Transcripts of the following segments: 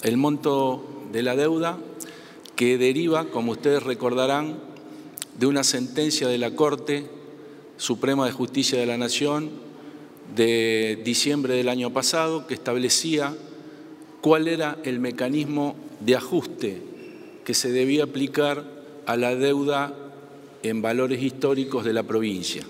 el monto de la deuda que deriva, como ustedes recordarán, de una sentencia de la Corte Suprema de Justicia de la Nación de diciembre del año pasado, que establecía cuál era el mecanismo de ajuste que se debía aplicar a la deuda en valores históricos de la provincia.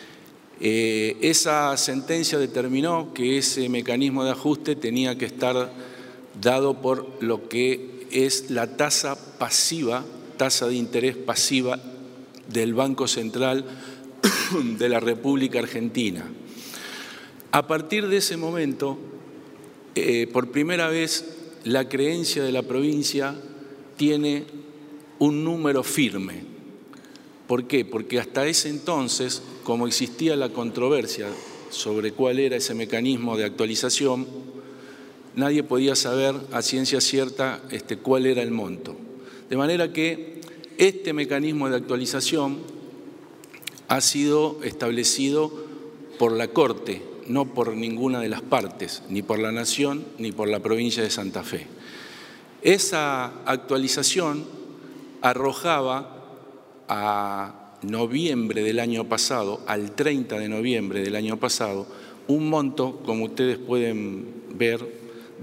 Esa sentencia determinó que ese mecanismo de ajuste tenía que estar dado por lo que es la tasa pasiva, tasa de interés pasiva del Banco Central de la República Argentina. A partir de ese momento, por primera vez, la creencia de la provincia tiene un número firme. ¿Por qué? Porque hasta ese entonces, como existía la controversia sobre cuál era ese mecanismo de actualización, nadie podía saber a ciencia cierta cuál era el monto. De manera que este mecanismo de actualización ha sido establecido por la Corte, no por ninguna de las partes, ni por la Nación ni por la provincia de Santa Fe. Esa actualización arrojaba a noviembre del año pasado, al 30 de noviembre del año pasado, un monto, como ustedes pueden ver, de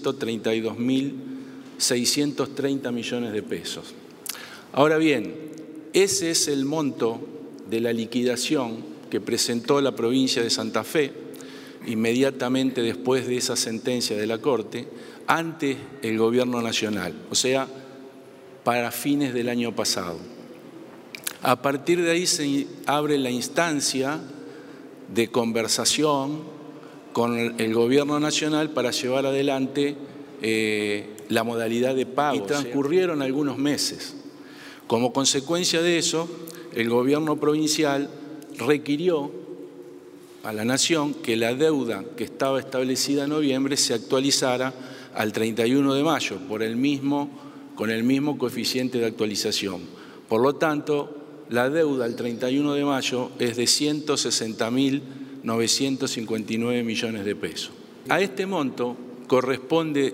132.630 millones de pesos. Ahora bien, ese es el monto de la liquidación que presentó la provincia de Santa Fe inmediatamente después de esa sentencia de la Corte ante el Gobierno Nacional, o sea, para fines del año pasado. A partir de ahí se abre la instancia de conversación con el Gobierno Nacional para llevar adelante la modalidad de pago. Y transcurrieron algunos meses. Como consecuencia de eso, el Gobierno provincial requirió a la Nación que la deuda que estaba establecida en noviembre se actualizara al 31 de mayo con el mismo coeficiente de actualización. Por lo tanto, la deuda al 31 de mayo es de 160.959 millones de pesos. A este monto corresponde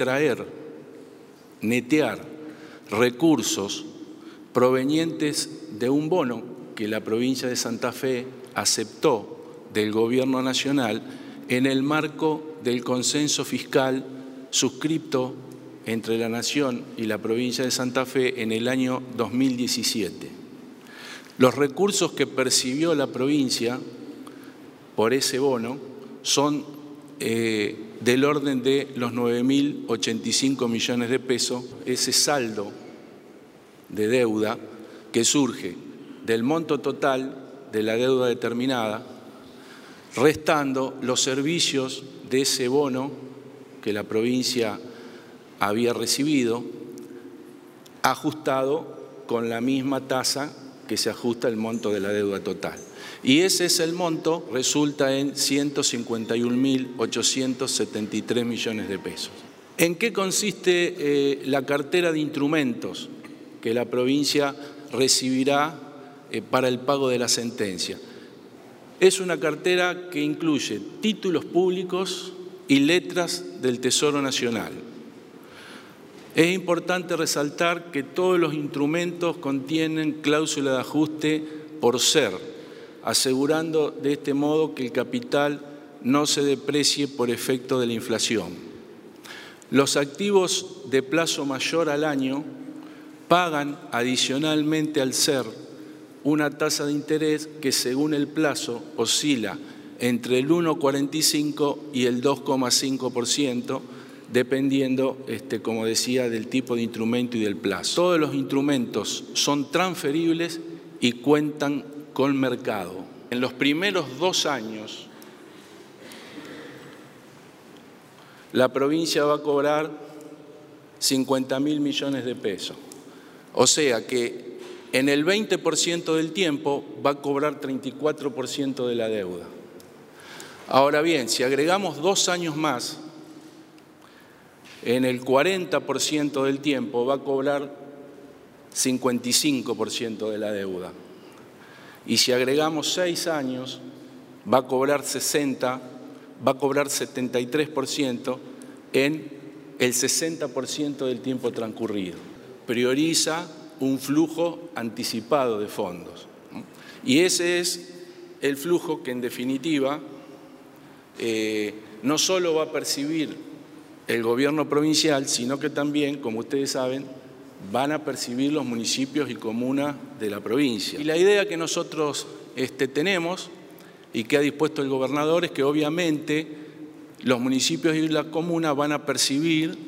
netear recursos provenientes de un bono que la provincia de Santa Fe aceptó del Gobierno Nacional en el marco del consenso fiscal suscripto entre la Nación y la provincia de Santa Fe en el año 2017. Los recursos que percibió la provincia por ese bono son del orden de los 9.085 millones de pesos, ese saldo de deuda que surge del monto total de la deuda determinada, restando los servicios de ese bono que la provincia había recibido, ajustado con la misma tasa que se ajusta el monto de la deuda total. Y ese es el monto, resulta en 151.873 millones de pesos. ¿En qué consiste la cartera de instrumentos que la provincia recibirá para el pago de la sentencia? Es una cartera que incluye títulos públicos y letras del Tesoro Nacional. Es importante resaltar que todos los instrumentos contienen cláusula de ajuste por ser, asegurando de este modo que el capital no se deprecie por efecto de la inflación. Los activos de plazo mayor al año pagan adicionalmente al ser una tasa de interés que según el plazo oscila entre el 1,45 y el 2,5%, dependiendo, como decía, del tipo de instrumento y del plazo. Todos los instrumentos son transferibles y cuentan con mercado. En los primeros 2 años, la provincia va a cobrar 50.000 millones de pesos. O sea que en el 20% del tiempo va a cobrar 34% de la deuda. Ahora bien, si agregamos 2 años más, en el 40% del tiempo va a cobrar 55% de la deuda. Y si agregamos 6 años, va a cobrar 73% en el 60% del tiempo transcurrido. Prioriza un flujo anticipado de fondos. Y ese es el flujo que, en definitiva, no solo va a percibir el gobierno provincial, sino que también, como ustedes saben, van a percibir los municipios y comunas de la provincia. Y la idea que nosotros tenemos y que ha dispuesto el gobernador es que obviamente los municipios y las comunas van a percibir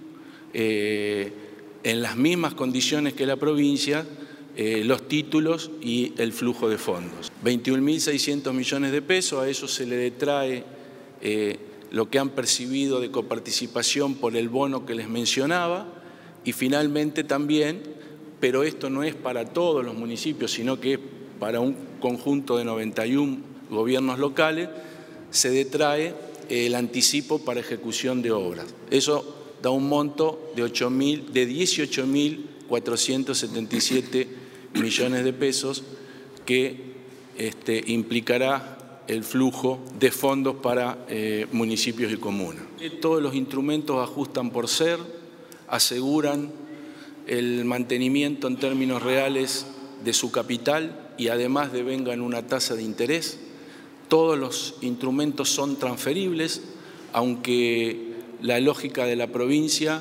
en las mismas condiciones que la provincia los títulos y el flujo de fondos. 21.600 millones de pesos, a eso se le detrae lo que han percibido de coparticipación por el bono que les mencionaba, y finalmente también, pero esto no es para todos los municipios, sino que es para un conjunto de 91 gobiernos locales, se detrae el anticipo para ejecución de obras. Eso da un monto de 18.477 millones de pesos que implicará el flujo de fondos para municipios y comunas. Todos los instrumentos ajustan por ser, aseguran el mantenimiento en términos reales de su capital y además devengan una tasa de interés. Todos los instrumentos son transferibles, aunque la lógica de la provincia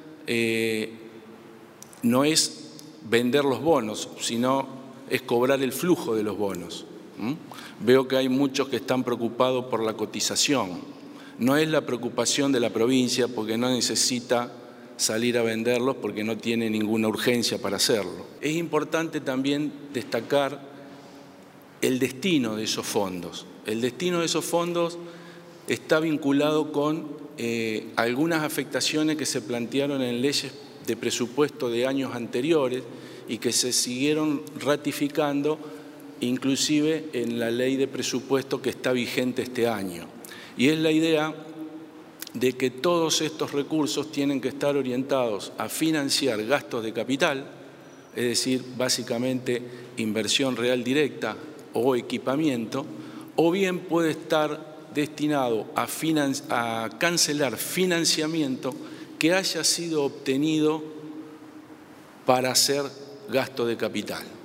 no es vender los bonos, sino es cobrar el flujo de los bonos. Veo que hay muchos que están preocupados por la cotización. No es la preocupación de la provincia porque no necesita salir a venderlos porque no tiene ninguna urgencia para hacerlo. Es importante también destacar el destino de esos fondos. El destino de esos fondos está vinculado con algunas afectaciones que se plantearon en leyes de presupuesto de años anteriores y que se siguieron ratificando inclusive en la ley de presupuesto que está vigente este año. Y es la idea de que todos estos recursos tienen que estar orientados a financiar gastos de capital, es decir, básicamente inversión real directa o equipamiento, o bien puede estar destinado a cancelar financiamiento que haya sido obtenido para hacer gasto de capital.